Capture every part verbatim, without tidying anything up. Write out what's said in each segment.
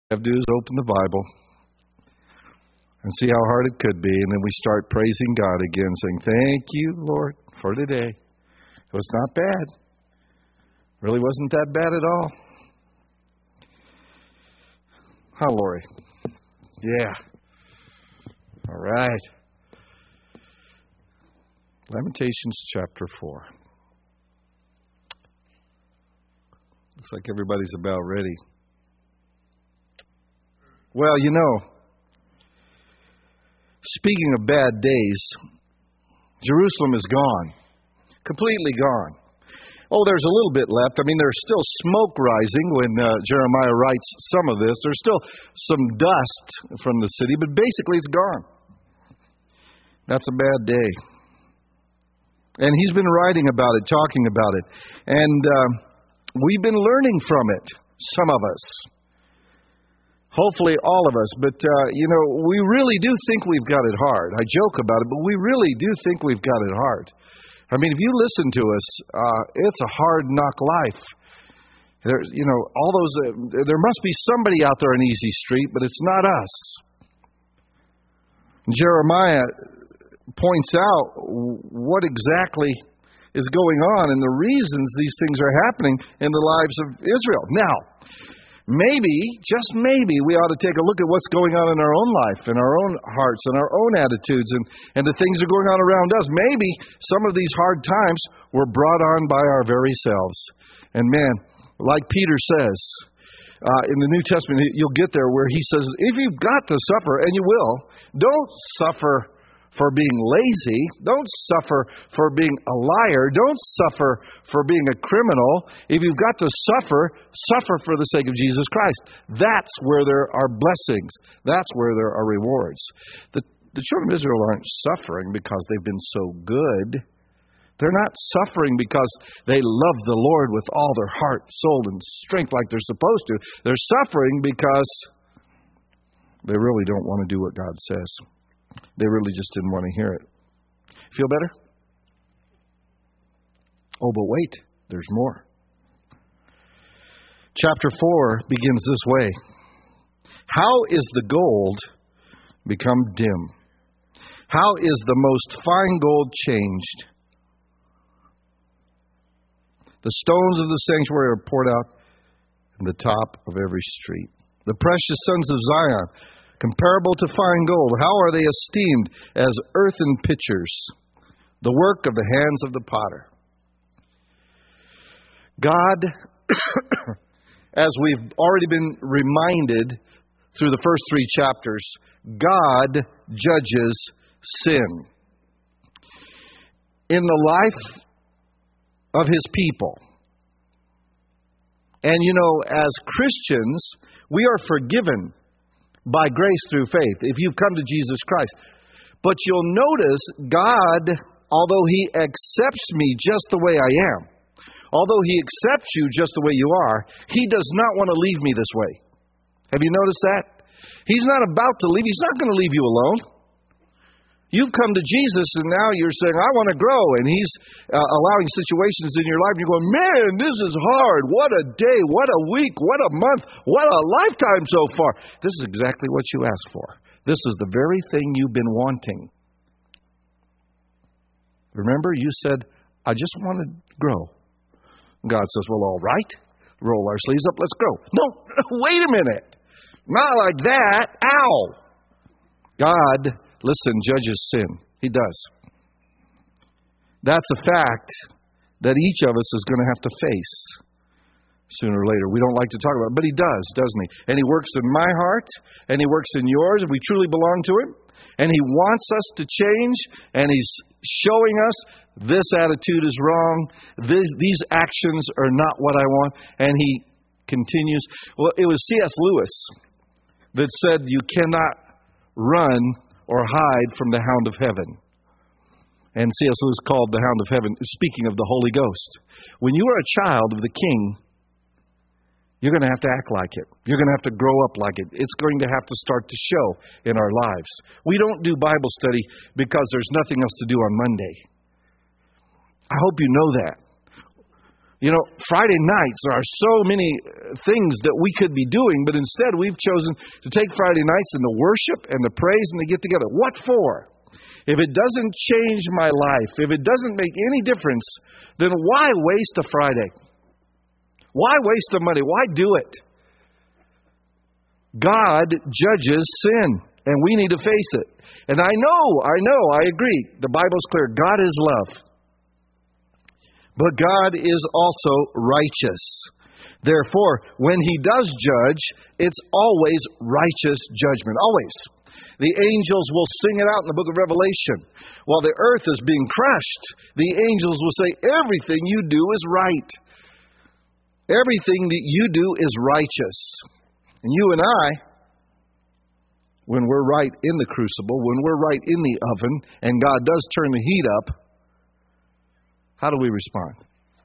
have to do is open the Bible and see how hard it could be, and then we start praising God again, saying, thank you, Lord, for today. It was not bad. Really wasn't that bad at all. Huh, Lori? Yeah. All right. Lamentations chapter four. Looks like everybody's about ready. Well, you know, speaking of bad days, Jerusalem is gone. Completely gone. Oh, there's a little bit left. I mean, there's still smoke rising when uh, Jeremiah writes some of this. There's still some dust from the city, but basically it's gone. That's a bad day. And he's been writing about it, talking about it. And uh, we've been learning from it, some of us. Hopefully all of us. But, uh, you know, we really do think we've got it hard. I joke about it, but we really do think we've got it hard. I mean, if you listen to us, uh, it's a hard knock life. There, you know, all those. Uh, there must be somebody out there on Easy Street, but it's not us. Jeremiah points out what exactly is going on and the reasons these things are happening in the lives of Israel. Now, maybe, just maybe, we ought to take a look at what's going on in our own life, in our own hearts, and our own attitudes, and, and the things that are going on around us. Maybe some of these hard times were brought on by our very selves. And man, like Peter says uh, in the New Testament, you'll get there where he says, if you've got to suffer, and you will, don't suffer for being lazy. Don't suffer for being a liar. Don't suffer for being a criminal. If you've got to suffer, suffer for the sake of Jesus Christ. That's where there are blessings. That's where there are rewards. The, the children of Israel aren't suffering because they've been so good. They're not suffering because they love the Lord with all their heart, soul, and strength like they're supposed to. They're suffering because they really don't want to do what God says. They really just didn't want to hear it. Feel better? Oh, but wait, there's more. Chapter four begins this way. How is the gold become dim? How is the most fine gold changed? The stones of the sanctuary are poured out in the top of every street. The precious sons of Zion, comparable to fine gold, how are they esteemed as earthen pitchers, the work of the hands of the potter? God, as we've already been reminded through the first three chapters, God judges sin. In the life of His people. And you know, as Christians, we are forgiven by grace through faith, if you've come to Jesus Christ. But you'll notice God, although He accepts me just the way I am, although He accepts you just the way you are, He does not want to leave me this way. Have you noticed that? He's not about to leave. He's not going to leave you alone. You've come to Jesus and now you're saying, I want to grow. And He's uh, allowing situations in your life. And you're going, man, this is hard. What a day. What a week. What a month. What a lifetime so far. This is exactly what you asked for. This is the very thing you've been wanting. Remember, you said, I just want to grow. God says, well, all right. Roll our sleeves up. Let's grow. No, wait a minute. Not like that. Ow. God, listen, judges sin. He does. That's a fact that each of us is going to have to face sooner or later. We don't like to talk about it, but He does, doesn't He? And He works in my heart, and He works in yours, and we truly belong to Him. And He wants us to change, and He's showing us this attitude is wrong. This, these actions are not what I want. And He continues. Well, it was C S Lewis that said you cannot run or hide from the hound of heaven. And C S Lewis called the hound of heaven, speaking of the Holy Ghost. When you are a child of the King, you're going to have to act like it. You're going to have to grow up like it. It's going to have to start to show in our lives. We don't do Bible study because there's nothing else to do on Monday. I hope you know that. You know, Friday nights, there are so many things that we could be doing, but instead we've chosen to take Friday nights and to worship and to praise and to get together. What for? If it doesn't change my life, if it doesn't make any difference, then why waste a Friday? Why waste the money? Why do it? God judges sin, and we need to face it. And I know, I know, I agree. The Bible's clear. God is love. But God is also righteous. Therefore, when He does judge, it's always righteous judgment. Always. The angels will sing it out in the book of Revelation. While the earth is being crushed, the angels will say, everything you do is right. Everything that you do is righteous. And you and I, when we're right in the crucible, when we're right in the oven, and God does turn the heat up, how do we respond?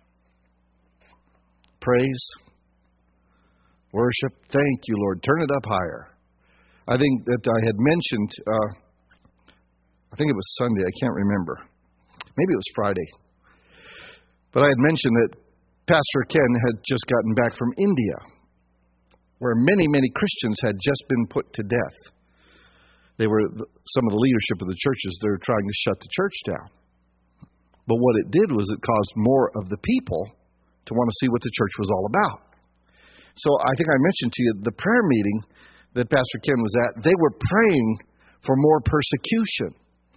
Praise, worship, thank you, Lord. Turn it up higher. I think that I had mentioned, uh, I think it was Sunday, I can't remember. Maybe it was Friday. But I had mentioned that Pastor Ken had just gotten back from India, where many, many Christians had just been put to death. They were, some of the leadership of the churches, they were trying to shut the church down. But what it did was it caused more of the people to want to see what the church was all about. So I think I mentioned to you the prayer meeting that Pastor Ken was at, they were praying for more persecution.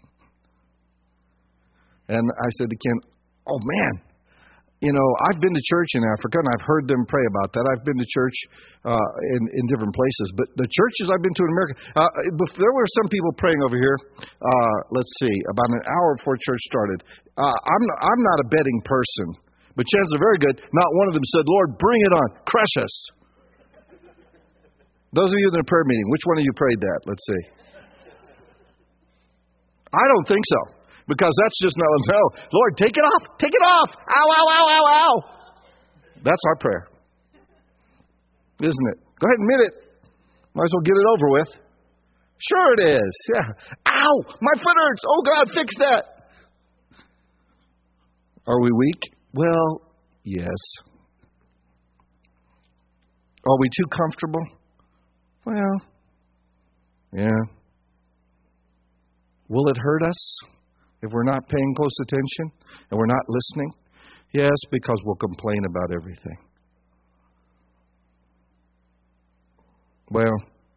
And I said to Ken, oh man, you know, I've been to church in Africa and I've heard them pray about that. I've been to church uh, in, in different places. But the churches I've been to in America, uh, there were some people praying over here, uh, let's see, about an hour before church started. Uh, I'm, not, I'm not a betting person, but chances are very good. Not one of them said, Lord, bring it on, crush us. Those of you in the prayer meeting, which one of you prayed that? Let's see. I don't think so. Because that's just no, no. Lord, take it off. Take it off. Ow, ow, ow, ow, ow. That's our prayer. Isn't it? Go ahead and admit it. Might as well get it over with. Sure it is. Yeah. Ow, my foot hurts. Oh, God, fix that. Are we weak? Well, yes. Are we too comfortable? Well, yeah. Will it hurt us if we're not paying close attention and we're not listening? Yes, because we'll complain about everything. Well,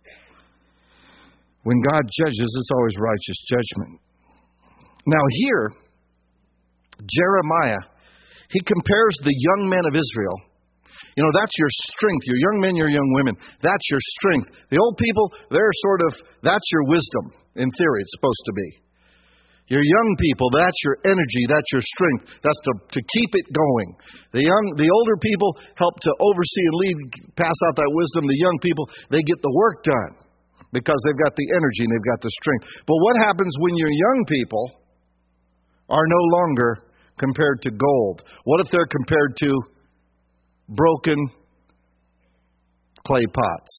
when God judges, it's always righteous judgment. Now here, Jeremiah, he compares the young men of Israel. You know, that's your strength. Your young men, your young women, that's your strength. The old people, they're sort of, that's your wisdom. In theory, it's supposed to be. Your young people, that's your energy, that's your strength. That's to, to keep it going. The young, the older people help to oversee and lead, pass out that wisdom. The young people, they get the work done because they've got the energy and they've got the strength. But what happens when your young people are no longer compared to gold? What if they're compared to broken clay pots?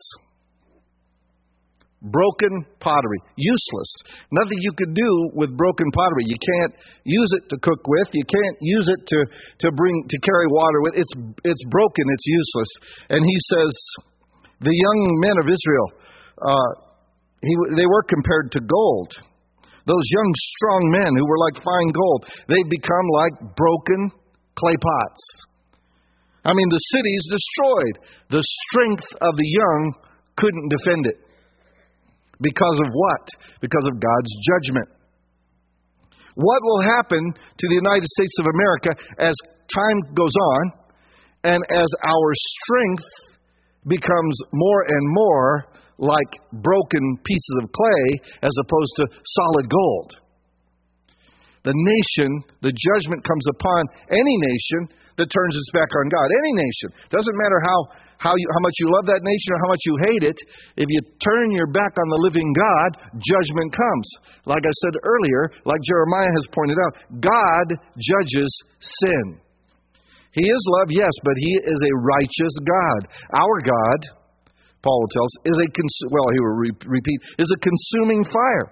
Broken pottery. Useless. Nothing you could do with broken pottery. You can't use it to cook with. You can't use it to, to bring to carry water with. It's it's broken. It's useless. And he says, the young men of Israel, uh, he, they were compared to gold. Those young, strong men who were like fine gold, they've become like broken clay pots. I mean, the city's destroyed. The strength of the young couldn't defend it. Because of what? Because of God's judgment. What will happen to the United States of America as time goes on and as our strength becomes more and more like broken pieces of clay as opposed to solid gold? The nation, the judgment comes upon any nation that turns its back on God. Any nation. Doesn't matter how, how, you, how much you love that nation or how much you hate it. If you turn your back on the living God, judgment comes. Like I said earlier, like Jeremiah has pointed out, God judges sin. He is love, yes, but He is a righteous God. Our God, Paul will tell us, is a, cons- well, he will re- repeat, is a consuming fire.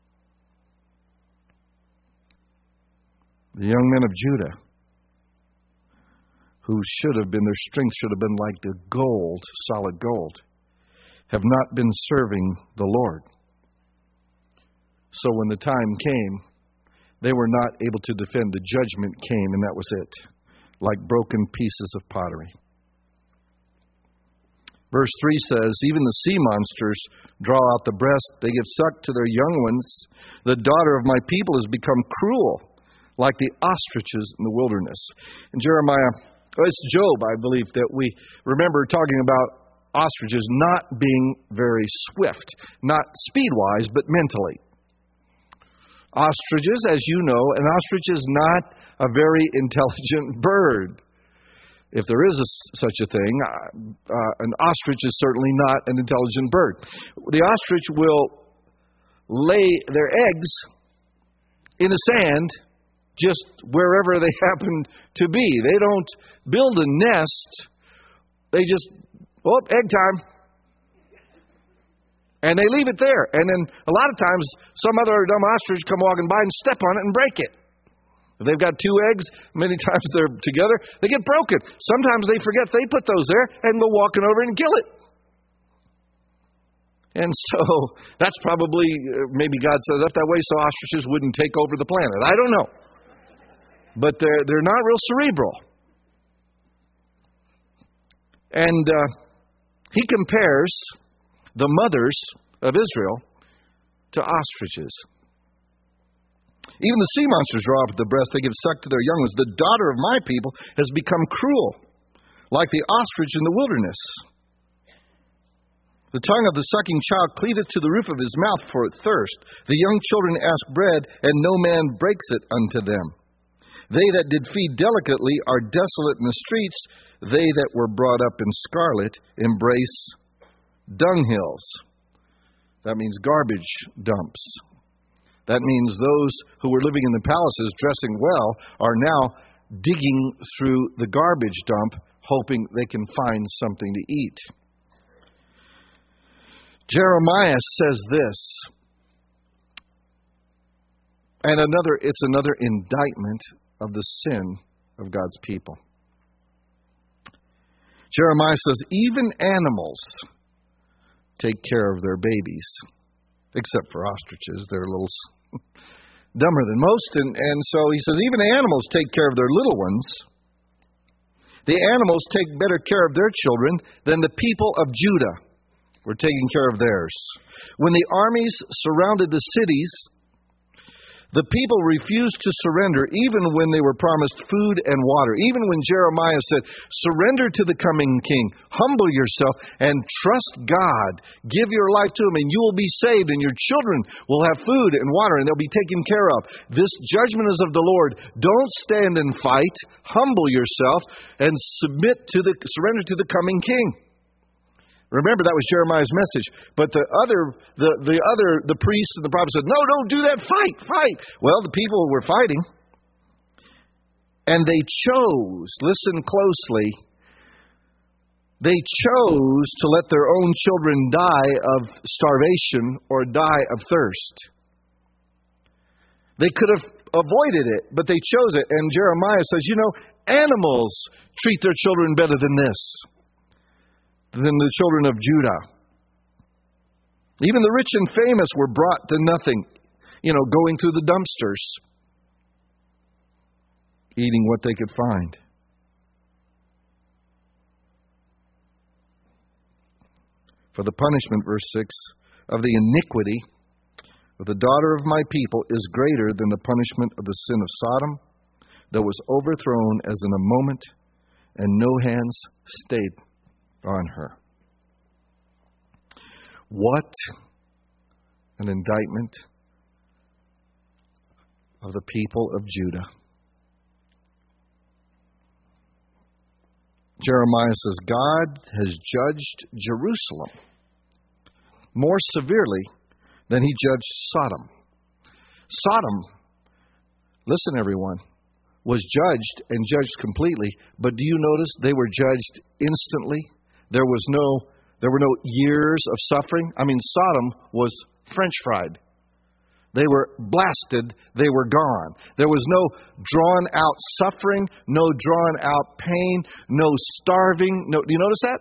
The young men of Judah, who should have been, their strength should have been like the gold, solid gold, have not been serving the Lord. So when the time came, they were not able to defend. The judgment came, and that was it, like broken pieces of pottery. Verse three says, even the sea monsters draw out the breast. They give suck to their young ones. The daughter of my people has become cruel, like the ostriches in the wilderness. In Jeremiah, oh, it's Job, I believe, that we remember talking about ostriches not being very swift, not speed-wise, but mentally. Ostriches, as you know, an ostrich is not a very intelligent bird. If there is a, such a thing, uh, an ostrich is certainly not an intelligent bird. The ostrich will lay their eggs in the sand just wherever they happen to be. They don't build a nest. They just, oh, egg time. And they leave it there. And then a lot of times, some other dumb ostrich come walking by and step on it and break it. If they've got two eggs, many times they're together, they get broken. Sometimes they forget they put those there and go walking over and kill it. And so that's probably, maybe God set it up that way so ostriches wouldn't take over the planet. I don't know. But they're, they're not real cerebral. And uh, he compares the mothers of Israel to ostriches. Even the sea monsters draw up at the breast. They give suck to their young ones. The daughter of my people has become cruel, like the ostrich in the wilderness. The tongue of the sucking child cleaveth to the roof of his mouth for thirst. The young children ask bread, and no man breaks it unto them. They that did feed delicately are desolate in the streets. They that were brought up in scarlet embrace dunghills. That means garbage dumps. That means those who were living in the palaces dressing well are now digging through the garbage dump, hoping they can find something to eat. Jeremiah says this, and another, it's another indictment of the sin of God's people. Jeremiah says, even animals take care of their babies, except for ostriches. They're a little dumber than most. And, and so he says, even animals take care of their little ones. The animals take better care of their children than the people of Judah were taking care of theirs. When the armies surrounded the cities, the people refused to surrender even when they were promised food and water. Even when Jeremiah said, surrender to the coming king, humble yourself, and trust God. Give your life to him, and you will be saved, and your children will have food and water, and they'll be taken care of. This judgment is of the Lord. Don't stand and fight. Humble yourself, and submit to the surrender to the coming king. Remember, that was Jeremiah's message. But the other, the, the other, the priests and the prophets said, no, don't do that. Fight, fight. Well, the people were fighting. And they chose, listen closely, they chose to let their own children die of starvation or die of thirst. They could have avoided it, but they chose it. And Jeremiah says, you know, animals treat their children better than this, than the children of Judah. Even the rich and famous were brought to nothing, you know, going through the dumpsters, eating what they could find. For the punishment, verse six, of the iniquity of the daughter of my people is greater than the punishment of the sin of Sodom, that was overthrown as in a moment, and no hands stayed on her. What an indictment of the people of Judah. Jeremiah says, God has judged Jerusalem more severely than he judged Sodom. Sodom, listen everyone, was judged and judged completely, but do you notice they were judged instantly? There was no, there were no years of suffering. I mean, Sodom was French fried. They were blasted. They were gone. There was no drawn out suffering, no drawn out pain, no starving. No, do you notice that?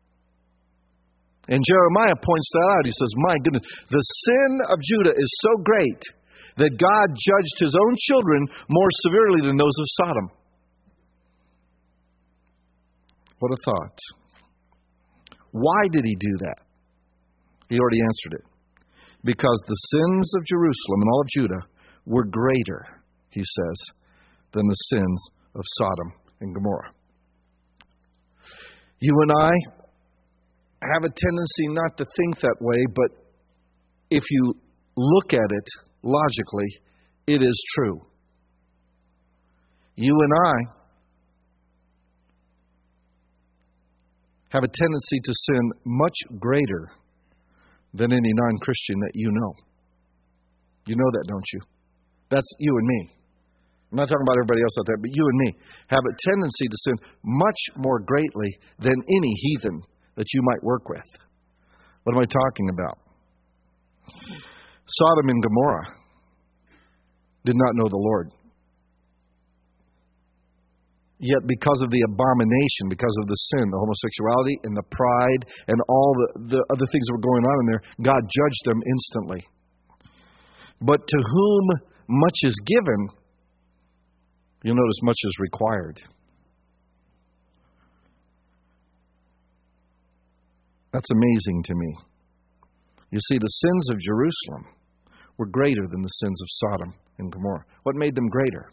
And Jeremiah points that out. He says, my goodness, the sin of Judah is so great that God judged his own children more severely than those of Sodom. What a thought. Why did he do that? He already answered it. Because the sins of Jerusalem and all of Judah were greater, he says, than the sins of Sodom and Gomorrah. You and I have a tendency not to think that way, but if you look at it logically, it is true. You and I have a tendency to sin much greater than any non-Christian that you know. You know that, don't you? That's you and me. I'm not talking about everybody else out there, but you and me have a tendency to sin much more greatly than any heathen that you might work with. What am I talking about? Sodom and Gomorrah did not know the Lord. Yet because of the abomination, because of the sin, the homosexuality and the pride and all the, the other things that were going on in there, God judged them instantly. But to whom much is given, you'll notice much is required. That's amazing to me. You see, the sins of Jerusalem were greater than the sins of Sodom and Gomorrah. What made them greater?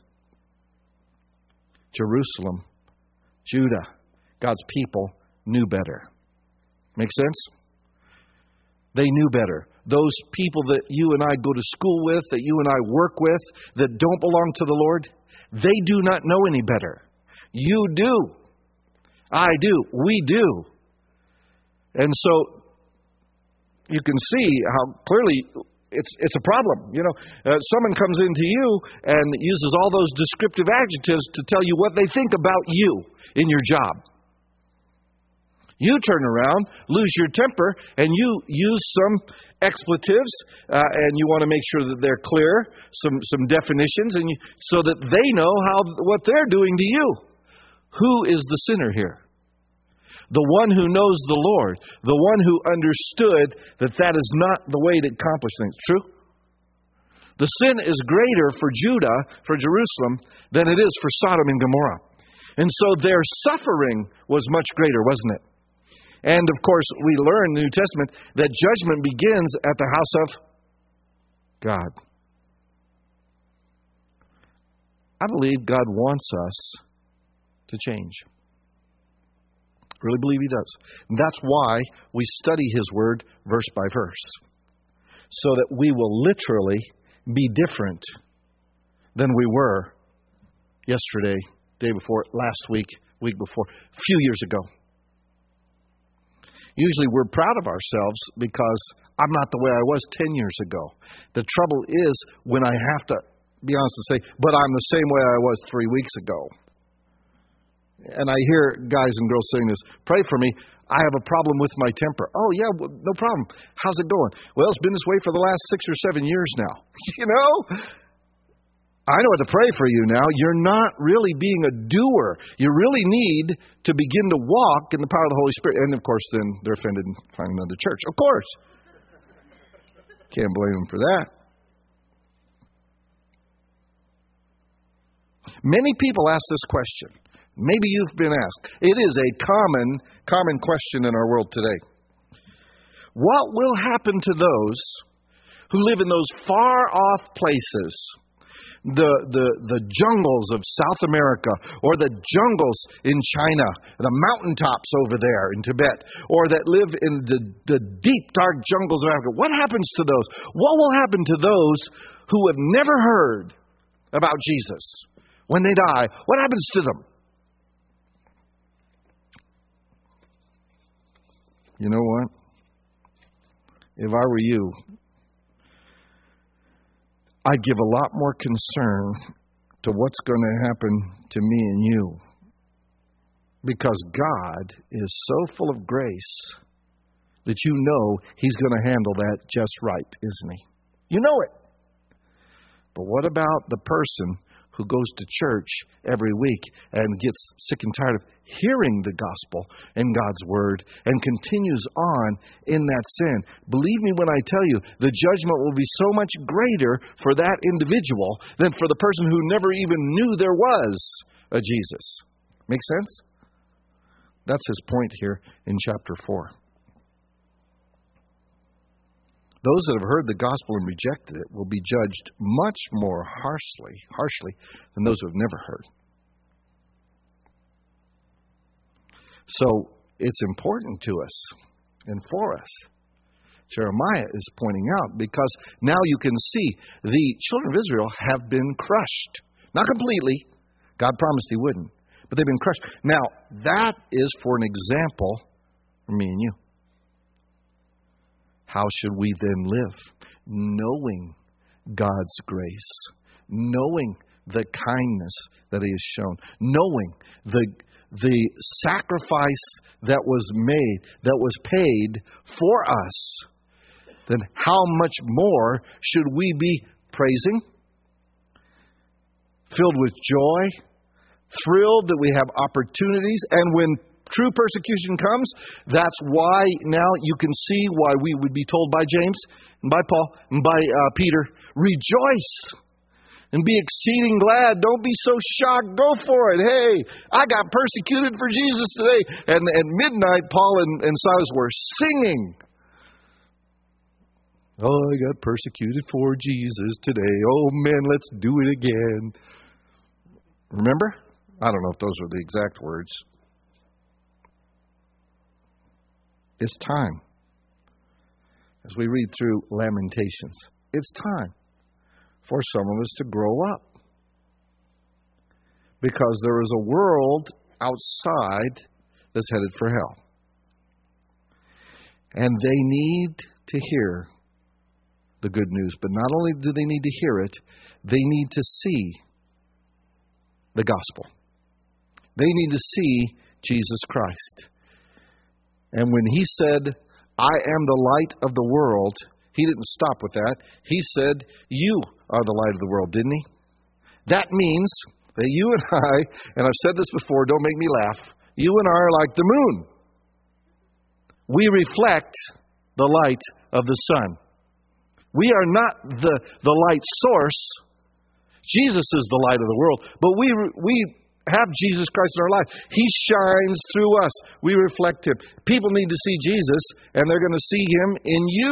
Jerusalem, Judah, God's people knew better. Make sense? They knew better. Those people that you and I go to school with, that you and I work with, that don't belong to the Lord, they do not know any better. You do. I do. We do. And so you can see how clearly It's it's a problem. You know, uh, someone comes into you and uses all those descriptive adjectives to tell you what they think about you in your job. You turn around, lose your temper, and you use some expletives, uh, and you want to make sure that they're clear, some some definitions, and you, so that they know how what they're doing to you. Who is the sinner here? The one who knows the Lord. The one who understood that that is not the way to accomplish things. True? The sin is greater for Judah, for Jerusalem, than it is for Sodom and Gomorrah. And so their suffering was much greater, wasn't it? And of course, we learn in the New Testament that judgment begins at the house of God. I believe God wants us to change. I really believe He does. And that's why we study His Word verse by verse. So that we will literally be different than we were yesterday, day before, last week, week before, a few years ago. Usually we're proud of ourselves because I'm not the way I was ten years ago. The trouble is when I have to be honest and say, but I'm the same way I was three weeks ago. And I hear guys and girls saying this, pray for me, I have a problem with my temper. Oh yeah, well, no problem. How's it going? Well, it's been this way for the last six or seven years now. You know? I know what to pray for you now. You're not really being a doer. You really need to begin to walk in the power of the Holy Spirit. And of course, then they're offended and find another church. Of course. Can't blame them for that. Many people ask this question. Maybe you've been asked. It is a common, common question in our world today. What will happen to those who live in those far-off places, the, the, the jungles of South America, or the jungles in China, the mountaintops over there in Tibet, or that live in the, the deep, dark jungles of Africa? What happens to those? What will happen to those who have never heard about Jesus when they die? What happens to them? You know what? If I were you, I'd give a lot more concern to what's going to happen to me and you. Because God is so full of grace that you know He's going to handle that just right, isn't He? You know it. But what about the person who goes to church every week and gets sick and tired of hearing the gospel and God's word and continues on in that sin? Believe me when I tell you, the judgment will be so much greater for that individual than for the person who never even knew there was a Jesus. Make sense? That's his point here in chapter four. Those that have heard the gospel and rejected it will be judged much more harshly, harshly than those who have never heard. So it's important to us and for us. Jeremiah is pointing out, because now you can see the children of Israel have been crushed. Not completely. God promised he wouldn't. But they've been crushed. Now, that is for an example for me and you. How should we then live? Knowing God's grace. Knowing the kindness that he has shown. Knowing the, the sacrifice that was made, that was paid for us. Then how much more should we be praising? Filled with joy? Thrilled that we have opportunities, and when true persecution comes, that's why now you can see why we would be told by James and by Paul and by uh, Peter, rejoice and be exceeding glad. Don't be so shocked. Go for it. Hey, I got persecuted for Jesus today. And at midnight, Paul and, and Silas were singing. Oh, I got persecuted for Jesus today. Oh, man, let's do it again. Remember? I don't know if those are the exact words. It's time. As we read through Lamentations, it's time for some of us to grow up. Because there is a world outside that's headed for hell. And they need to hear the good news. But not only do they need to hear it, they need to see the gospel. They need to see Jesus Christ. And when he said, I am the light of the world, he didn't stop with that. He said, you are the light of the world, didn't he? That means that you and I, and I've said this before, don't make me laugh, you and I are like the moon. We reflect the light of the sun. We are not the, the light source. Jesus is the light of the world, but we we have Jesus Christ in our life. He shines through us. We reflect him. People need to see Jesus, and they're going to see him in you.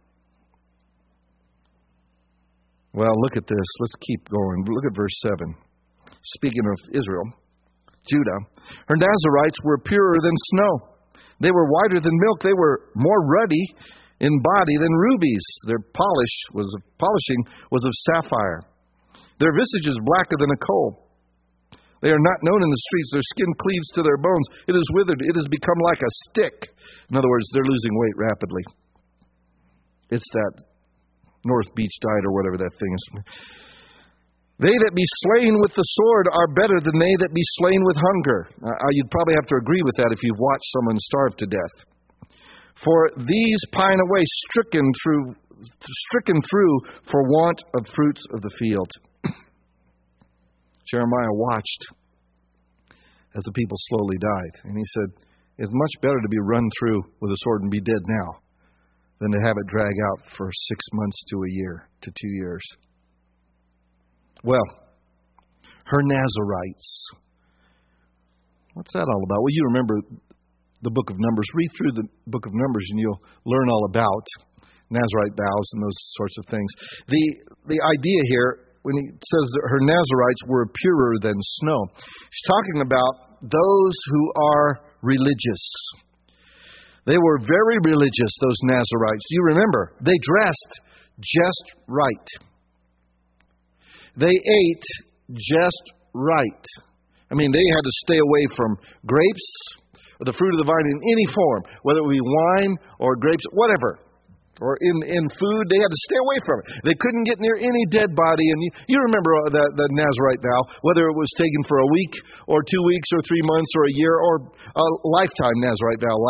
Well, look at this. Let's keep going. Look at verse seven. Speaking of Israel, Judah, her Nazarites were purer than snow. They were whiter than milk. They were more ruddy in body than rubies. Their polish was polishing was of sapphire. Their visages blacker than a coal. They are not known in the streets. Their skin cleaves to their bones. It is withered. It has become like a stick. In other words, they're losing weight rapidly. It's that North Beach diet or whatever that thing is. They that be slain with the sword are better than they that be slain with hunger. Uh, you'd probably have to agree with that if you've watched someone starve to death. For these pine away, stricken through, stricken through for want of fruits of the field. Jeremiah watched as the people slowly died. And he said, it's much better to be run through with a sword and be dead now than to have it drag out for six months to a year to two years. Well, her Nazarites. What's that all about? Well, you remember the book of Numbers. Read through the book of Numbers and you'll learn all about Nazarite vows and those sorts of things. The, the idea here, when he says that her Nazarites were purer than snow, he's talking about those who are religious. They were very religious, those Nazarites. You remember, they dressed just right. They ate just right. I mean, they had to stay away from grapes or the fruit of the vine in any form, whether it be wine or grapes, whatever. Or in, in food, they had to stay away from it. They couldn't get near any dead body. And you, you remember the, the Nazarite vow, whether it was taken for a week or two weeks or three months or a year or a lifetime Nazarite vow, like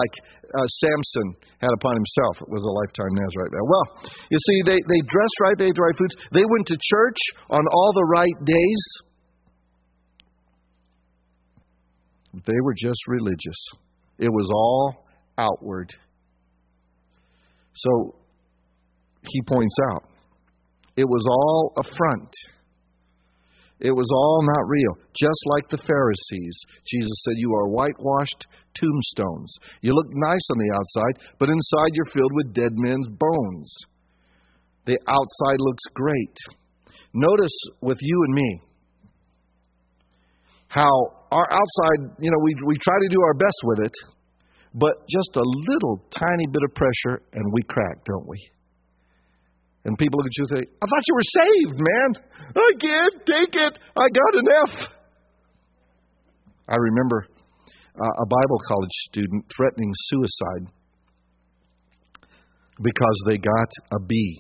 uh, Samson had upon himself was a lifetime Nazirite vow. Well, you see, they, they dressed right, they ate the right foods, they went to church on all the right days. They were just religious. It was all outward. So, he points out, it was all a front. It was all not real. Just like the Pharisees. Jesus said, you are whitewashed tombstones. You look nice on the outside, but inside you're filled with dead men's bones. The outside looks great. Notice with you and me, how our outside, you know, we we try to do our best with it, but just a little tiny bit of pressure and we crack, don't we? And people look at you and say, I thought you were saved, man. I can't take it. I got an F. I remember uh, a Bible college student threatening suicide because they got a B.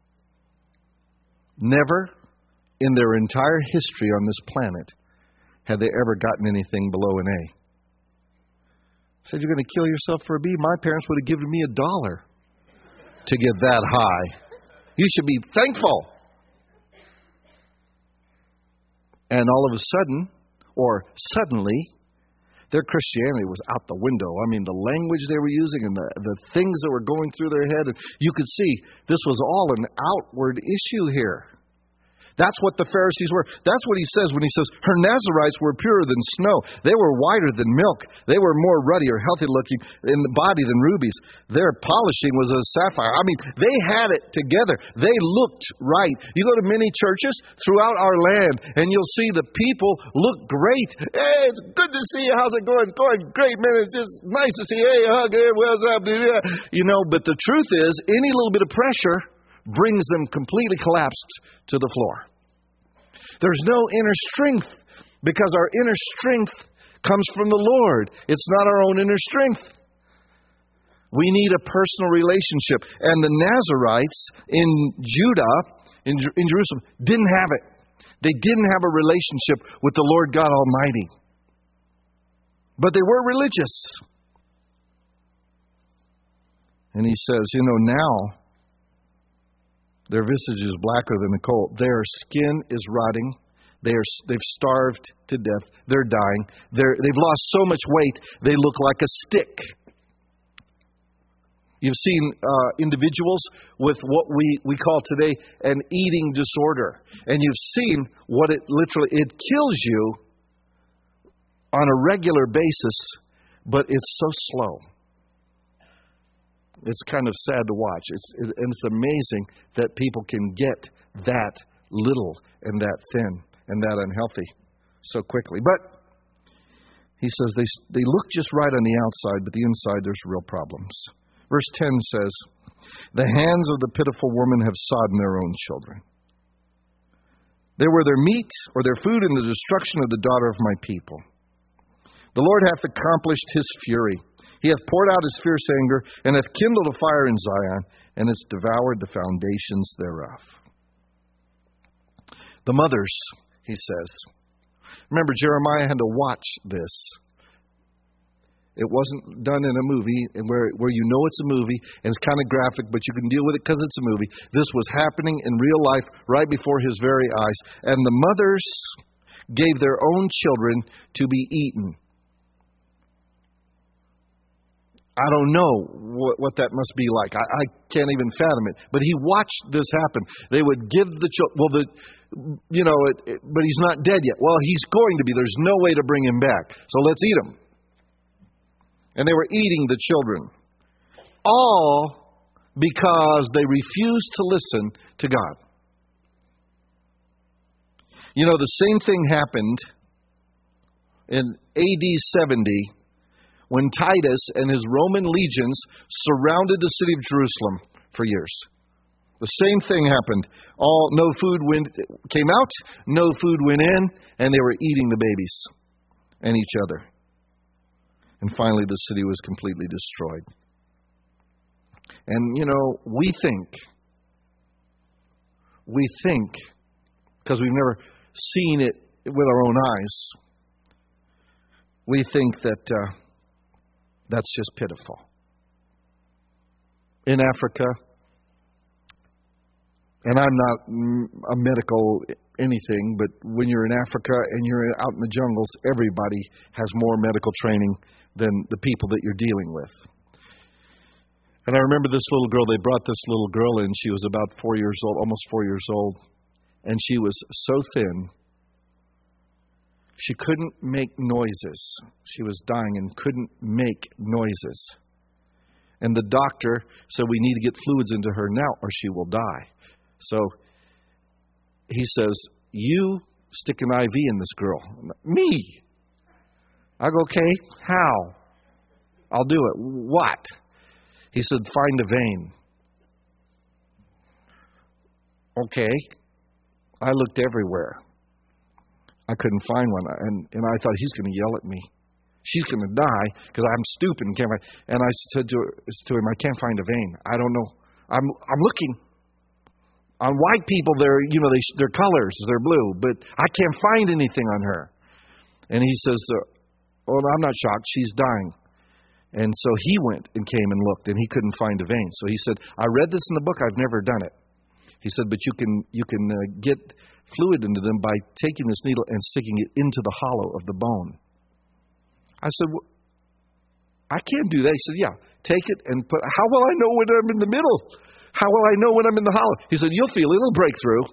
Never in their entire history on this planet had they ever gotten anything below an A. Said, you're going to kill yourself for a B? My parents would have given me a dollar to get that high. You should be thankful. And all of a sudden, or suddenly, their Christianity was out the window. I mean, the language they were using and the, the things that were going through their head. And you could see this was all an outward issue here. That's what the Pharisees were. That's what he says when he says, her Nazirites were purer than snow. They were whiter than milk. They were more ruddy or healthy looking in the body than rubies. Their polishing was a sapphire. I mean, they had it together. They looked right. You go to many churches throughout our land and you'll see the people look great. Hey, it's good to see you. How's it going? Going great, man. It's just nice to see you. Hey, hug. Hey, what's up? You know, but the truth is, any little bit of pressure brings them completely collapsed to the floor. There's no inner strength because our inner strength comes from the Lord. It's not our own inner strength. We need a personal relationship. And the Nazirites in Judah, in, in Jerusalem, didn't have it. They didn't have a relationship with the Lord God Almighty. But they were religious. And he says, you know, now their visage is blacker than the coal. Their skin is rotting. They are, they've starved to death. They're dying. They're, they've lost so much weight, they look like a stick. You've seen uh, individuals with what we, we call today an eating disorder. And you've seen what it literally, it kills you on a regular basis, but it's so slow. It's kind of sad to watch. It's, it, and it's amazing that people can get that little and that thin and that unhealthy so quickly. But he says they, they look just right on the outside, but the inside there's real problems. Verse ten says, the hands of the pitiful woman have sodden their own children. They were their meat or their food in the destruction of the daughter of my people. The Lord hath accomplished his fury. He hath poured out his fierce anger, and hath kindled a fire in Zion, and hath devoured the foundations thereof. The mothers, he says. Remember, Jeremiah had to watch this. It wasn't done in a movie where, where you know it's a movie, and it's kind of graphic, but you can deal with it because it's a movie. This was happening in real life right before his very eyes. And the mothers gave their own children to be eaten. I don't know what, what that must be like. I, I can't even fathom it. But he watched this happen. They would give the children, well, the, you know, it, it, but he's not dead yet. Well, he's going to be. There's no way to bring him back. So let's eat him. And they were eating the children. All because they refused to listen to God. You know, the same thing happened in A D seventy when Titus and his Roman legions surrounded the city of Jerusalem for years. The same thing happened. All no food went, came out, no food went in, and they were eating the babies and each other. And finally the city was completely destroyed. And, you know, we think, we think, because we've never seen it with our own eyes, we think that uh, that's just pitiful. in Africa, and I'm not a medical anything, but when you're in Africa and you're out in the jungles, everybody has more medical training than the people that you're dealing with. And I remember this little girl, they brought this little girl in. She was about four years old, almost four years old. And she was so thin, she couldn't make noises. She was dying and couldn't make noises. And the doctor said, we need to get fluids into her now or she will die. So he says, you stick an I V in this girl. Me. I go, okay, how? I'll do it. What? He said, find a vein. Okay. I looked everywhere. I couldn't find one. And, and I thought, he's going to yell at me. She's going to die because I'm stupid and can't find. And I said to, her, to him, I can't find a vein. I don't know. I'm I'm looking. On white people, they're, you know, they, their colors, they're blue. But I can't find anything on her. And he says, oh, I'm not shocked. She's dying. And so he went and came and looked, and he couldn't find a vein. So he said, I read this in the book. I've never done it. He said, but you can you can uh, get fluid into them by taking this needle and sticking it into the hollow of the bone. I said, well, I can't do that. He said, yeah, take it and put, how will I know when I'm in the middle? How will I know when I'm in the hollow? He said, you'll feel it. It'll break through.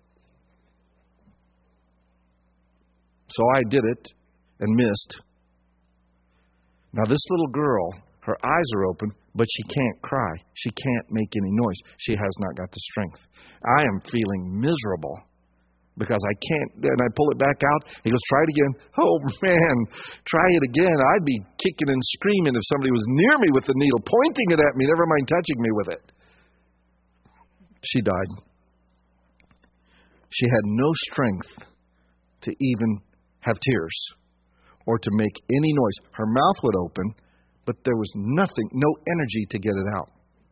So I did it and missed. Now this little girl, her eyes are open, but she can't cry. She can't make any noise. She has not got the strength. I am feeling miserable because I can't, and I pull it back out. He goes, try it again. Oh man, try it again. I'd be kicking and screaming if somebody was near me with the needle, pointing it at me, never mind touching me with it. She died. She had no strength to even have tears or to make any noise. Her mouth would open, but there was nothing, no energy to get it out.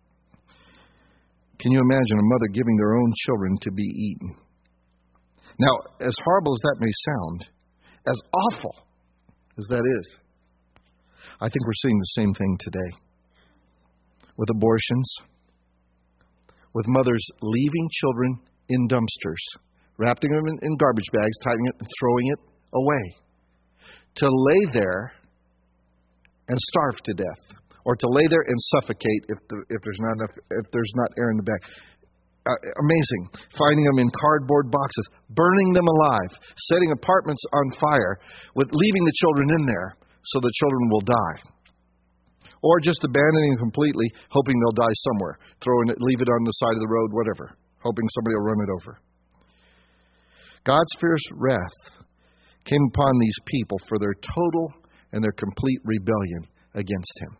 Can you imagine a mother giving their own children to be eaten? Now, as horrible as that may sound, as awful as that is, I think we're seeing the same thing today. With abortions, with mothers leaving children in dumpsters, wrapping them in, in garbage bags, tying it and throwing it away, to lay there and starve to death, or to lay there and suffocate if the, if there's not enough, if there's not air in the bag. Uh, amazing. Finding them in cardboard boxes, burning them alive, setting apartments on fire, with leaving the children in there so the children will die. Or just abandoning them completely, hoping they'll die somewhere, throwing it, leave it on the side of the road, whatever, hoping somebody will run it over. God's fierce wrath came upon these people for their total and their complete rebellion against Him.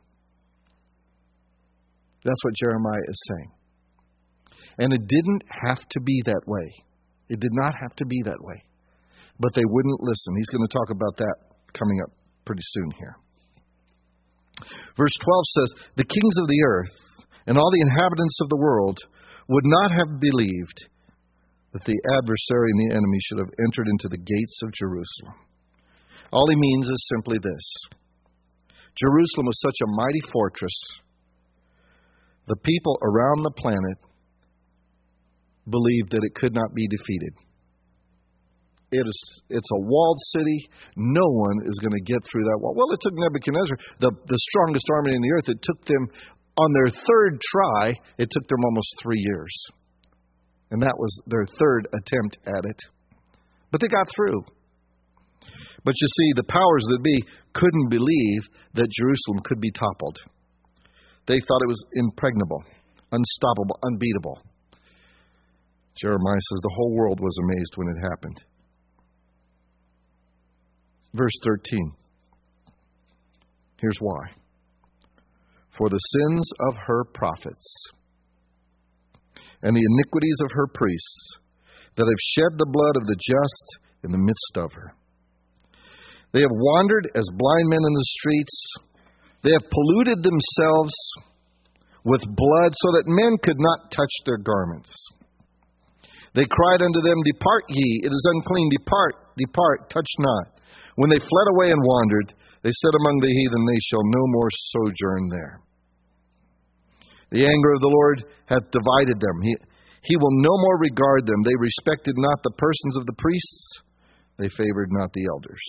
That's what Jeremiah is saying. And it didn't have to be that way. It did not have to be that way. But they wouldn't listen. He's going to talk about that coming up pretty soon here. Verse twelve says, the kings of the earth and all the inhabitants of the world would not have believed that the adversary and the enemy should have entered into the gates of Jerusalem. All he means is simply this. Jerusalem was such a mighty fortress, the people around the planet believed that it could not be defeated. It is, it's a walled city. No one is going to get through that wall. Well, it took Nebuchadnezzar, the, the strongest army in the earth. It took them, on their third try, it took them almost three years. And that was their third attempt at it. But they got through. But you see, the powers that be couldn't believe that Jerusalem could be toppled. They thought it was impregnable, unstoppable, unbeatable. Jeremiah says the whole world was amazed when it happened. Verse thirteen. Here's why. For the sins of her prophets and the iniquities of her priests that have shed the blood of the just in the midst of her. They have wandered as blind men in the streets. They have polluted themselves with blood so that men could not touch their garments. They cried unto them, depart ye, it is unclean, depart, depart, touch not. When they fled away and wandered, they said among the heathen, they shall no more sojourn there. The anger of the Lord hath divided them. He, he will no more regard them. They respected not the persons of the priests. They favored not the elders.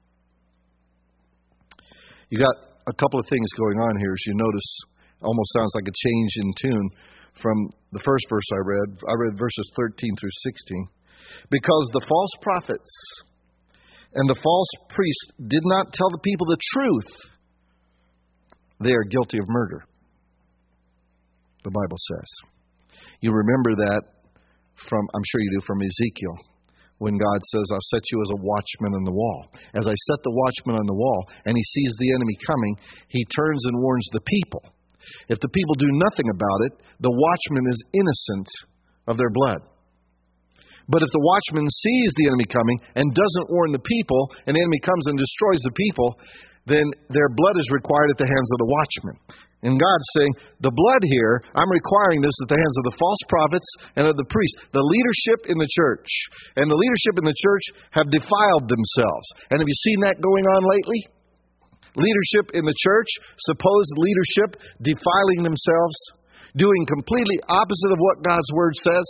You got a couple of things going on here, as you notice. Almost sounds like a change in tune from the first verse I read. I read verses thirteen through sixteen. Because the false prophets and the false priests did not tell the people the truth, they are guilty of murder, the Bible says. You remember that from, I'm sure you do, from Ezekiel, when God says, I'll set you as a watchman on the wall. As I set the watchman on the wall, and he sees the enemy coming, he turns and warns the people. If the people do nothing about it, the watchman is innocent of their blood. But if the watchman sees the enemy coming and doesn't warn the people, and the enemy comes and destroys the people, then their blood is required at the hands of the watchman. And God's saying, the blood here, I'm requiring this at the hands of the false prophets and of the priests, the leadership in the church. And the leadership in the church have defiled themselves. And have you seen that going on lately? Leadership in the church, supposed leadership defiling themselves, doing completely opposite of what God's Word says.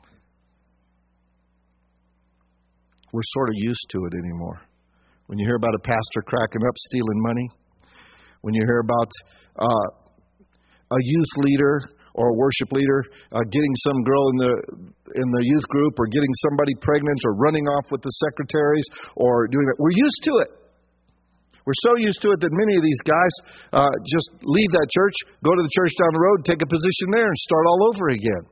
We're sort of used to it anymore. When you hear about a pastor cracking up, stealing money, when you hear about uh, a youth leader or a worship leader uh, getting some girl in the in the youth group, or getting somebody pregnant, or running off with the secretaries, or doing that, we're used to it. We're so used to it that many of these guys uh, just leave that church, go to the church down the road, take a position there, and start all over again.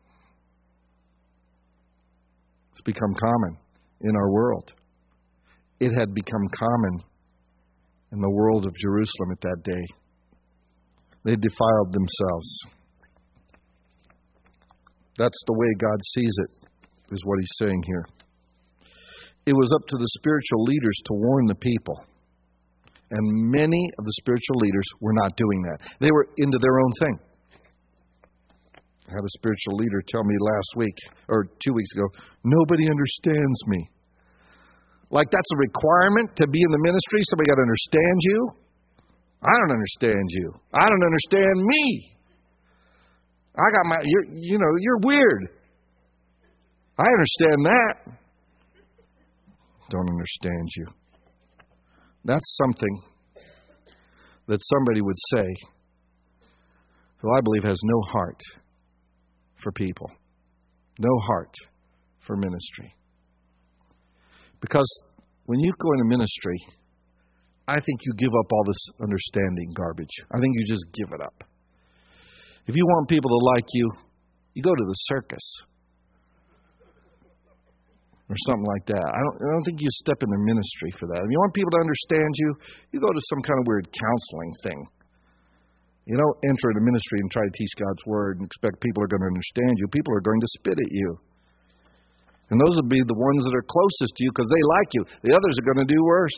It's become common in our world. It had become common in the world of Jerusalem at that day. They defiled themselves. That's the way God sees it, is what he's saying here. It was up to the spiritual leaders to warn the people. And many of the spiritual leaders were not doing that. They were into their own thing. I had a spiritual leader tell me last week, or two weeks ago, nobody understands me. Like that's a requirement to be in the ministry? Somebody got to understand you? I don't understand you. I don't understand me. I got my, you're, you know, you're weird. I understand that. Don't understand you. That's something that somebody would say who I believe has no heart for people. No heart for ministry. Because when you go into ministry, I think you give up all this understanding garbage. I think you just give it up. If you want people to like you, you go to the circus. Or something like that. I don't, I don't think you step in the ministry for that. If you want people to understand you, you go to some kind of weird counseling thing. You don't enter into ministry and try to teach God's Word and expect people are going to understand you. People are going to spit at you. And those will be the ones that are closest to you because they like you. The others are going to do worse.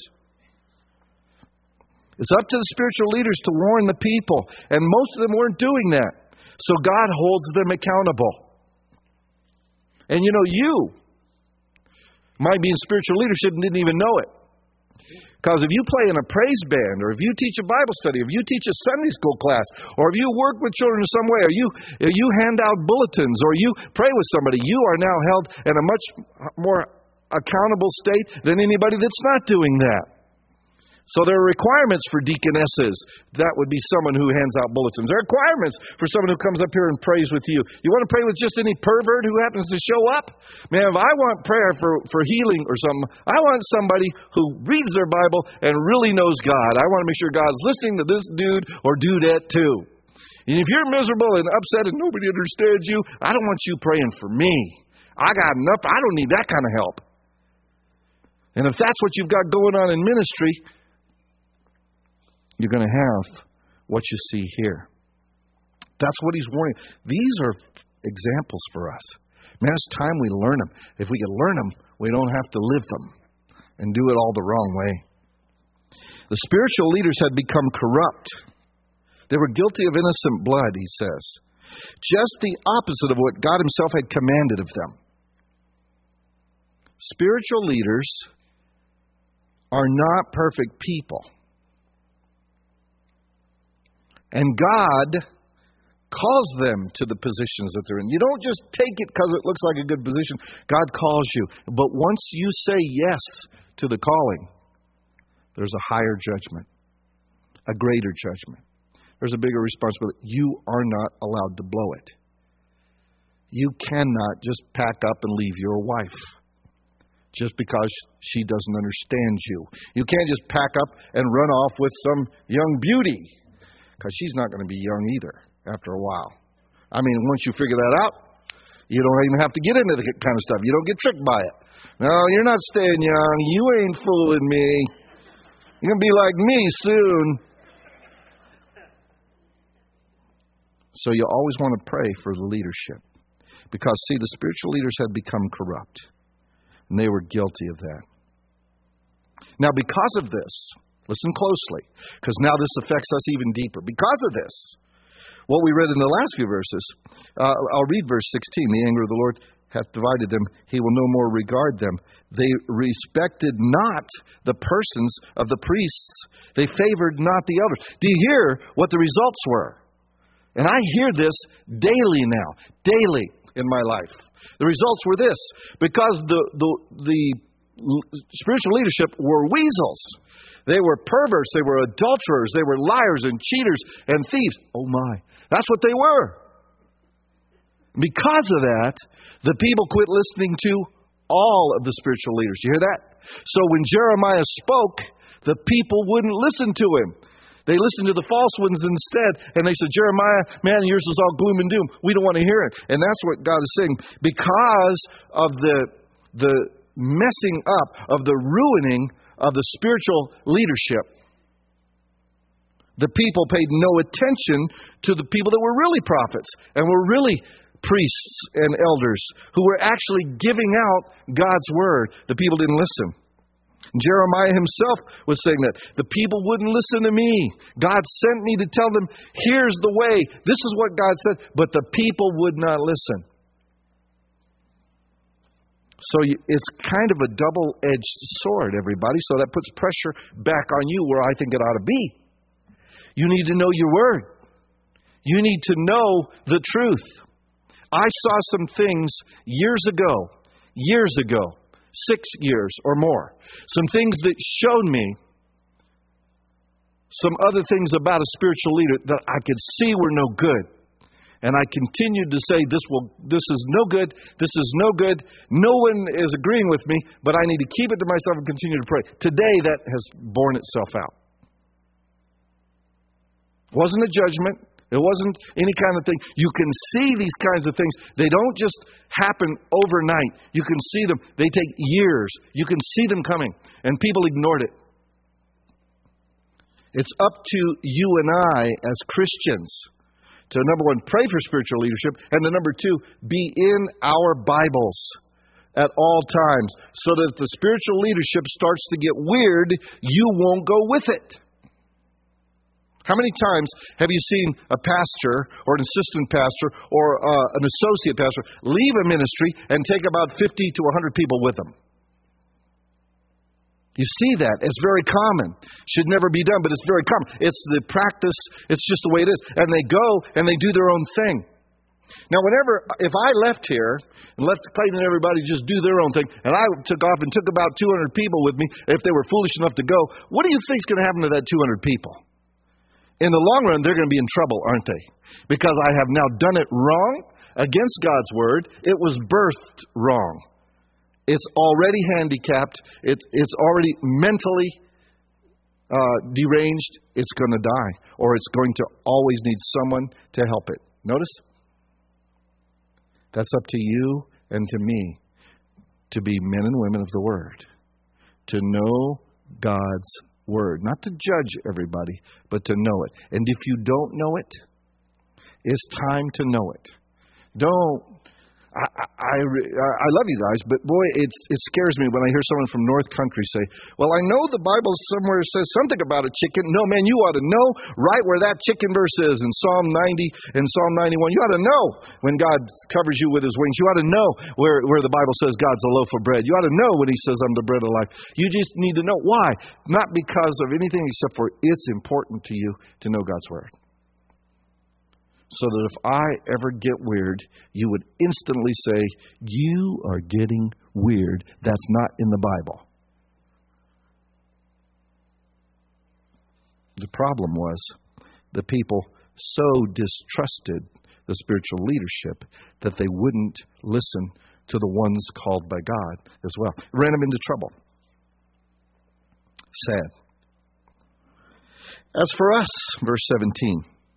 It's up to the spiritual leaders to warn the people. And most of them weren't doing that. So God holds them accountable. And you know, you might be in spiritual leadership and didn't even know it. Because if you play in a praise band, or if you teach a Bible study, or if you teach a Sunday school class, or if you work with children in some way, or you, or you hand out bulletins, or you pray with somebody, you are now held in a much more accountable state than anybody that's not doing that. So there are requirements for deaconesses. That would be someone who hands out bulletins. There are requirements for someone who comes up here and prays with you. You want to pray with just any pervert who happens to show up? Man, if I want prayer for, for healing or something, I want somebody who reads their Bible and really knows God. I want to make sure God's listening to this dude or dudette too. And if you're miserable and upset and nobody understands you, I don't want you praying for me. I got enough. I don't need that kind of help. And if that's what you've got going on in ministry, you're going to have what you see here. That's what he's warning. These are examples for us. Man, it's time we learn them. If we can learn them, we don't have to live them and do it all the wrong way. The spiritual leaders had become corrupt. They were guilty of innocent blood, he says. Just the opposite of what God himself had commanded of them. Spiritual leaders are not perfect people. And God calls them to the positions that they're in. You don't just take it because it looks like a good position. God calls you. But once you say yes to the calling, there's a higher judgment, a greater judgment. There's a bigger responsibility. You are not allowed to blow it. You cannot just pack up and leave your wife just because she doesn't understand you. You can't just pack up and run off with some young beauty, because she's not going to be young either after a while. I mean, once you figure that out, you don't even have to get into the kind of stuff. You don't get tricked by it. No, you're not staying young. You ain't fooling me. You're going to be like me soon. So you always want to pray for the leadership. Because, see, the spiritual leaders had become corrupt. And they were guilty of that. Now, because of this, listen closely, because now this affects us even deeper. Because of this, what we read in the last few verses, uh, I'll read verse sixteen. The anger of the Lord hath divided them. He will no more regard them. They respected not the persons of the priests. They favored not the elders. Do you hear what the results were? And I hear this daily now, daily in my life. The results were this: because the the, the spiritual leadership were weasels. They were perverts. They were adulterers. They were liars and cheaters and thieves. Oh my. That's what they were. Because of that, the people quit listening to all of the spiritual leaders. You hear that? So when Jeremiah spoke, the people wouldn't listen to him. They listened to the false ones instead. And they said, Jeremiah, man, yours is all gloom and doom. We don't want to hear it. And that's what God is saying. Because of the, the messing up, of the ruining of the spiritual leadership, the people paid no attention to the people that were really prophets and were really priests and elders who were actually giving out God's word. The people didn't listen. Jeremiah himself was saying that the people wouldn't listen to me. God sent me to tell them, here's the way. This is what God said. But the people would not listen. So it's kind of a double-edged sword, everybody. So that puts pressure back on you where I think it ought to be. You need to know your word. You need to know the truth. I saw some things years ago, years ago, six years or more. Some things that showed me some other things about a spiritual leader that I could see were no good. And I continued to say, this will, this is no good, this is no good, no one is agreeing with me, but I need to keep it to myself and continue to pray. Today that has borne itself out. It wasn't a judgment. It wasn't any kind of thing. You can see these kinds of things. They don't just happen overnight. You can see them. They take years. You can see them coming. And people ignored it. It's up to you and I as Christians to, number one, pray for spiritual leadership. And the number two, be in our Bibles at all times. So that if the spiritual leadership starts to get weird, you won't go with it. How many times have you seen a pastor or an assistant pastor or uh, an associate pastor leave a ministry and take about fifty to one hundred people with them? You see that. It's very common. Should never be done, but it's very common. It's the practice. It's just the way it is. And they go and they do their own thing. Now, whenever, if I left here and left Clayton and everybody just do their own thing, and I took off and took about two hundred people with me, if they were foolish enough to go, what do you think is going to happen to that two hundred people? In the long run, they're going to be in trouble, aren't they? Because I have now done it wrong against God's word. It was birthed wrong. It's already handicapped. It's, it's already mentally uh, deranged. It's going to die. Or it's going to always need someone to help it. Notice? That's up to you and to me to be men and women of the word. To know God's word. Not to judge everybody, but to know it. And if you don't know it, it's time to know it. Don't. I, I, I love you guys, but boy, it's, it scares me when I hear someone from North Country say, well, I know the Bible somewhere says something about a chicken. No, man, you ought to know right where that chicken verse is in Psalm ninety and Psalm ninety-one. You ought to know when God covers you with his wings. You ought to know where, where the Bible says God's a loaf of bread. You ought to know when he says I'm the bread of life. You just need to know. Why? Not because of anything except for it's important to you to know God's word. so that if I ever get weird, you would instantly say, you are getting weird. That's not in the Bible. The problem was the people so distrusted the spiritual leadership that they wouldn't listen to the ones called by God as well. It ran them into trouble. Sad. As for us, verse seventeen,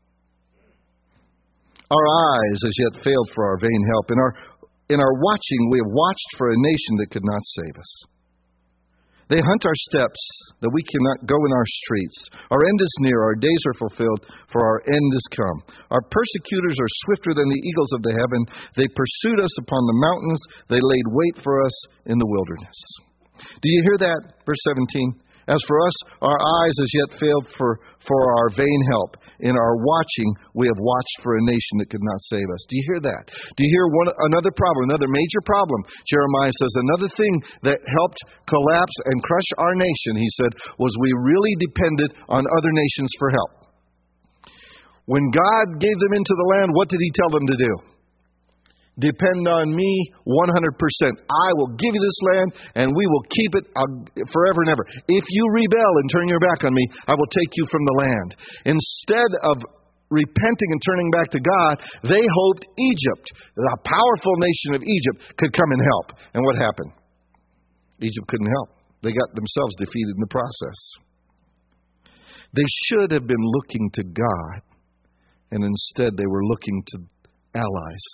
our eyes as yet failed for our vain help. In our, in our watching, we have watched for a nation that could not save us. They hunt our steps, that we cannot go in our streets. Our end is near, our days are fulfilled, for our end is come. Our persecutors are swifter than the eagles of the heaven. They pursued us upon the mountains. They laid wait for us in the wilderness. Do you hear that? Verse seventeen. As for us, our eyes as yet failed for, for our vain help. In our watching, we have watched for a nation that could not save us. Do you hear that? Do you hear one another problem, another major problem? Jeremiah says another thing that helped collapse and crush our nation, he said, was we really depended on other nations for help. When God gave them into the land, what did He tell them to do? Depend on me one hundred percent. I will give you this land, and we will keep it forever and ever. If you rebel and turn your back on me, I will take you from the land. Instead of repenting and turning back to God, they hoped Egypt, the powerful nation of Egypt, could come and help. And what happened? Egypt couldn't help. They got themselves defeated in the process. They should have been looking to God, and instead they were looking to allies.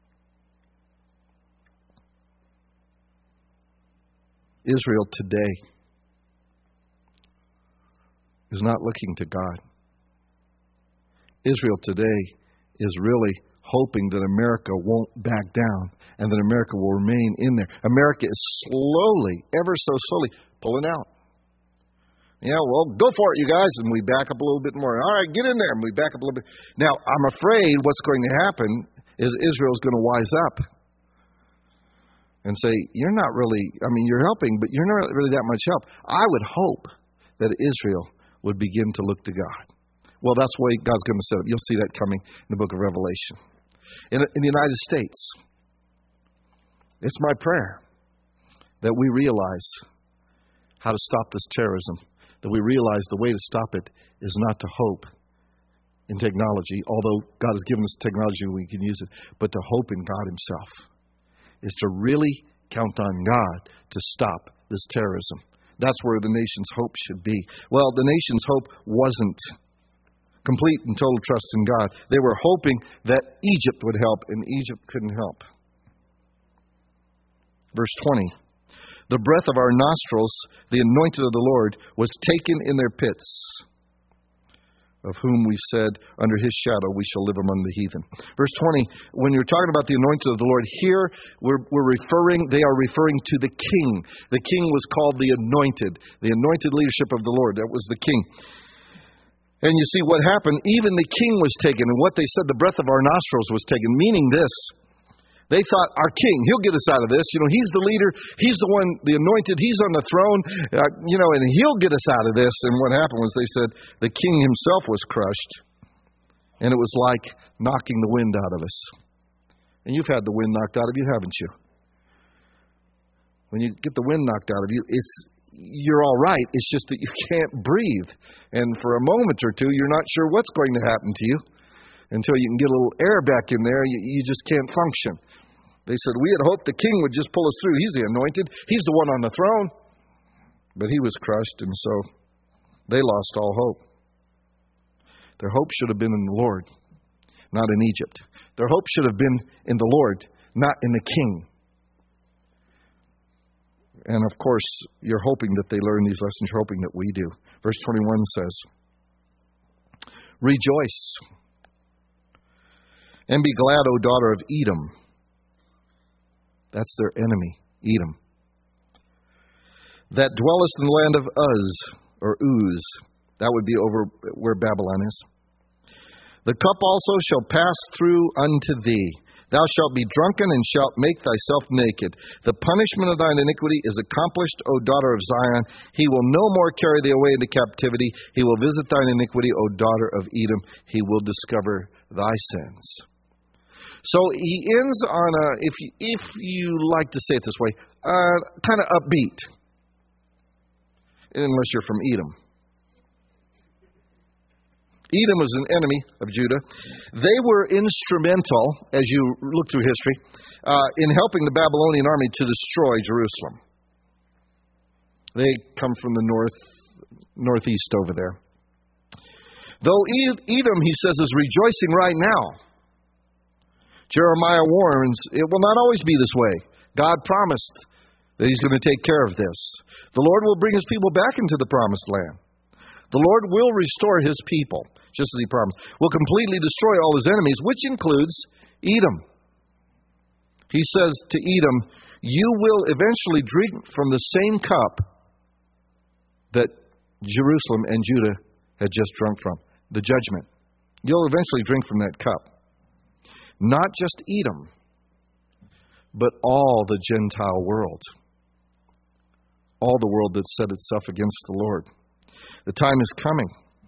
Israel today is not looking to God. Israel today is really hoping that America won't back down and that America will remain in there. America is slowly, ever so slowly, pulling out. Yeah, well, go for it, you guys. And we back up a little bit more. All right, get in there. And we back up a little bit. Now, I'm afraid what's going to happen is Israel's going to wise up and say, you're not really, I mean, you're helping, but you're not really that much help. I would hope that Israel would begin to look to God. Well, that's the way God's going to set up. You'll see that coming in the book of Revelation. In, in the United States, it's my prayer that we realize how to stop this terrorism, that we realize the way to stop it is not to hope in technology, although God has given us technology and we can use it, but to hope in God Himself. Is to really count on God to stop this terrorism. That's where the nation's hope should be. Well, the nation's hope wasn't complete and total trust in God. They were hoping that Egypt would help, and Egypt couldn't help. Verse twenty. The breath of our nostrils, the anointed of the Lord, was taken in their pits, of whom we said, under His shadow we shall live among the heathen. Verse twenty, when you're talking about the anointed of the Lord, here we're, we're referring, they are referring to the king. The king was called the anointed, the anointed leadership of the Lord. That was the king. And you see what happened, even the king was taken, and what they said, the breath of our nostrils was taken, meaning this. They thought, our king, he'll get us out of this. You know, he's the leader. He's the one, the anointed. He's on the throne, uh, you know, and he'll get us out of this. And what happened was they said the king himself was crushed. And it was like knocking the wind out of us. And you've had the wind knocked out of you, haven't you? When you get the wind knocked out of you, it's you're all right. It's just that you can't breathe. And for a moment or two, you're not sure what's going to happen to you. Until you can get a little air back in there, you, you just can't function. They said, we had hoped the king would just pull us through. He's the anointed. He's the one on the throne. But he was crushed, and so they lost all hope. Their hope should have been in the Lord, not in Egypt. Their hope should have been in the Lord, not in the king. And of course, you're hoping that they learn these lessons. You're hoping that we do. Verse twenty-one says, rejoice and be glad, O daughter of Edom. That's their enemy, Edom. That dwellest in the land of Uz, or Uz. That would be over where Babylon is. The cup also shall pass through unto thee. Thou shalt be drunken and shalt make thyself naked. The punishment of thine iniquity is accomplished, O daughter of Zion. He will no more carry thee away into captivity. He will visit thine iniquity, O daughter of Edom. He will discover thy sins. So he ends on a, if you, if you like to say it this way, uh, kind of upbeat. Unless you're from Edom. Edom was an enemy of Judah. They were instrumental, as you look through history, uh, in helping the Babylonian army to destroy Jerusalem. They come from the north, northeast over there. Though Edom, he says, is rejoicing right now. Jeremiah warns, it will not always be this way. God promised that he's going to take care of this. The Lord will bring his people back into the promised land. The Lord will restore his people, just as he promised. Will completely destroy all his enemies, which includes Edom. He says to Edom, you will eventually drink from the same cup that Jerusalem and Judah had just drunk from, the judgment. You'll eventually drink from that cup. Not just Edom, but all the Gentile world. All the world that set itself against the Lord. The time is coming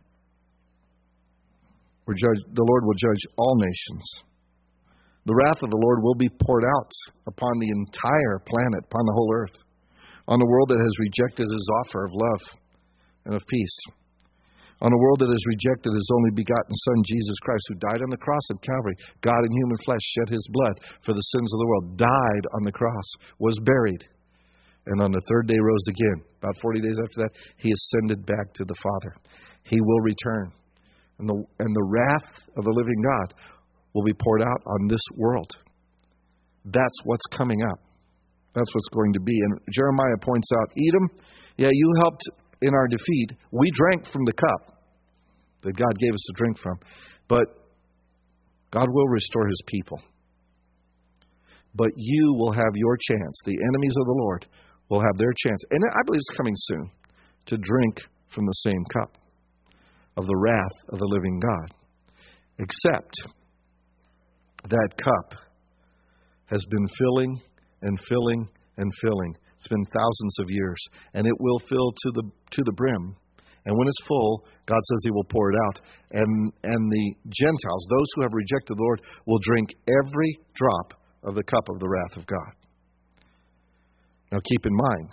where judge, the Lord will judge all nations. The wrath of the Lord will be poured out upon the entire planet, upon the whole earth, on the world that has rejected his offer of love and of peace, on a world that has rejected his only begotten Son, Jesus Christ, who died on the cross of Calvary. God in human flesh shed his blood for the sins of the world, died on the cross, was buried, and on the third day rose again. About forty days after that, he ascended back to the Father. He will return. And the, and the wrath of the living God will be poured out on this world. That's what's coming up. That's what's going to be. And Jeremiah points out, Edom, yeah, you helped in our defeat. We drank from the cup that God gave us to drink from. But God will restore his people. But you will have your chance. The enemies of the Lord will have their chance, and I believe it's coming soon, to drink from the same cup of the wrath of the living God. Except that cup has been filling and filling and filling. It's been thousands of years, and it will fill to the to the brim. And when it's full, God says he will pour it out. And, and the Gentiles, those who have rejected the Lord, will drink every drop of the cup of the wrath of God. Now keep in mind,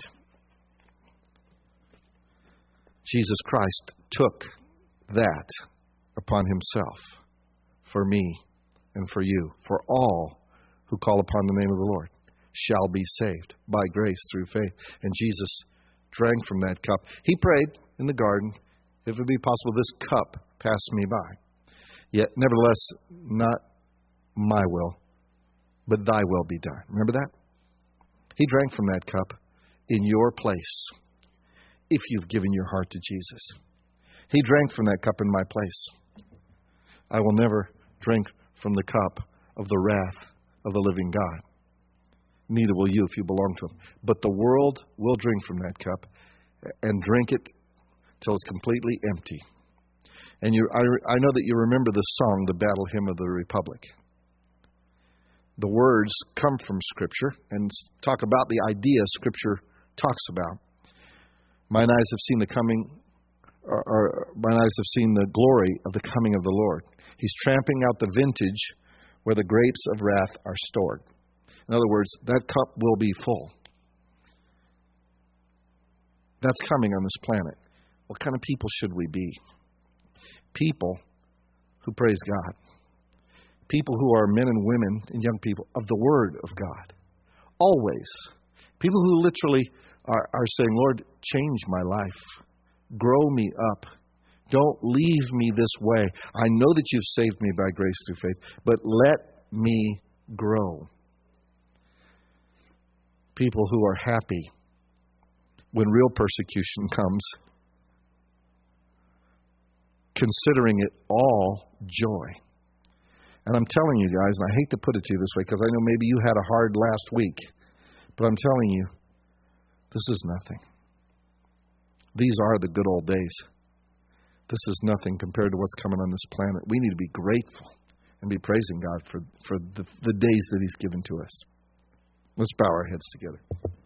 Jesus Christ took that upon himself for me and for you, for all who call upon the name of the Lord shall be saved by grace through faith. And Jesus drank from that cup. He prayed in the garden, if it be possible, this cup pass me by. Yet, nevertheless, not my will, but thy will be done. Remember that? He drank from that cup in your place, if you've given your heart to Jesus. He drank from that cup in my place. I will never drink from the cup of the wrath of the living God. Neither will you if you belong to him. But the world will drink from that cup and drink it till it's completely empty. And you, I, I know that you remember the song, the Battle Hymn of the Republic. The words come from Scripture and talk about the idea Scripture talks about. Mine eyes have seen the coming, or, or mine eyes have seen the glory of the coming of the Lord. He's tramping out the vintage where the grapes of wrath are stored. In other words, that cup will be full. That's coming on this planet. What kind of people should we be? People who praise God. People who are men and women and young people of the Word of God. Always. People who literally are, are saying, Lord, change my life. Grow me up. Don't leave me this way. I know that you've saved me by grace through faith, but let me grow. People who are happy when real persecution comes, considering it all joy. And I'm telling you guys, and I hate to put it to you this way, because I know maybe you had a hard last week, but I'm telling you, this is nothing. These are the good old days. This is nothing compared to what's coming on this planet. We need to be grateful and be praising God for, for the, the days that He's given to us. Let's bow our heads together.